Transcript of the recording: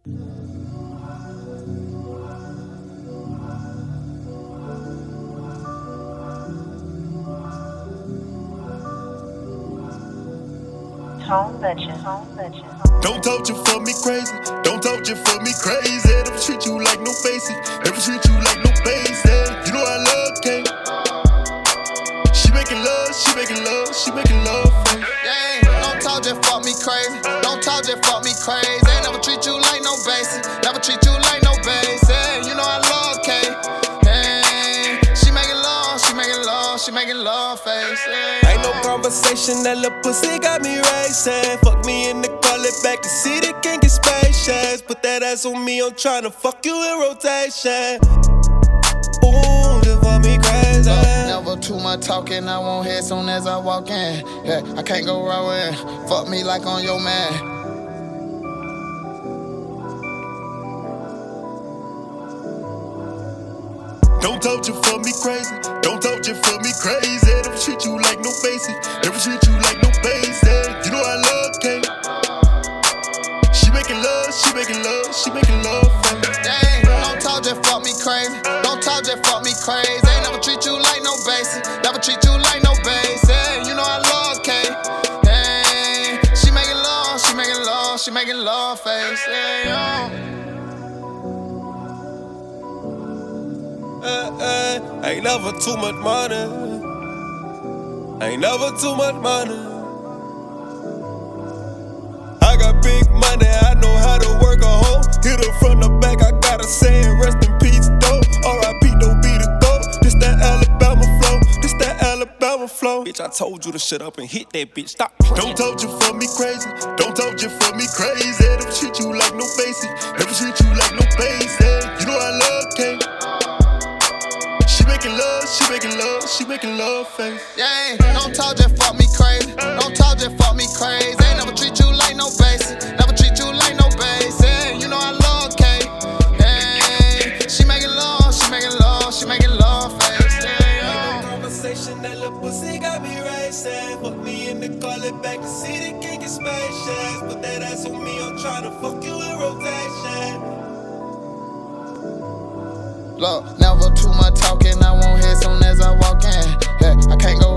Don't talk you for me crazy. Don't talk you for me crazy. Never treat you like no basic. Never treat you like no basic. You know I love K. She making love, she making love, she making love for me. Yeah, don't talk just fuck me crazy. Don't talk just fuck me crazy. Never treat you like no basic. Never treat you like no basic. You know I love K. Yeah, she making love, she making love, she making love face. Yeah. Ain't no conversation, that little pussy got me racing. Fuck me in the car, let back the city, can't get spacious. Put that ass on me, I'm tryna fuck you in rotation. Ooh, just fuck me crazy. Never too much talking, I won't hear soon as I walk in. Yeah, I can't go wrong with it. Fuck me like on your man. Don't talk you for me crazy. Don't talk you for me crazy. Never treat you like no basic. Never treat you like no basic. You know I love K. She making love, she making love, she making love for me. Dang, don't talk just fuck me crazy. Don't talk just fuck me crazy. Never treat you like no basic. Never treat you like no basic. You know I love K. Dang, she making love, she making love, she making love face. Yeah, Ain't never too much money. Ain't never too much money. I got big money, I know how to work a hoe. Hit her from the back, I gotta say it, rest in peace, dope. R.I.P. don't be the dope. This that Alabama flow, this that Alabama flow. Bitch, I told you to shut up and hit that bitch, stop. Don't talk you for me crazy. Don't talk you for me crazy. Never treat you like no basic. Never treat you like no basic. You know I love K. She making love, she making love, she making love face. yeah, don't talk just fuck me crazy. Don't talk just fuck me crazy. Never treat you like no basic. Never treat you like no basic. You know I love K. Yeah, she making love, she making love, she making love face. Yeah, Ain't no conversation, that little pussy got me racing. Fuck me in the car, let back the city, can't get spacious. Put that ass on me, I'm tryna fuck you in rotation. Look, never too much talking, I won't hear soon as I walk in. Yeah, I can't go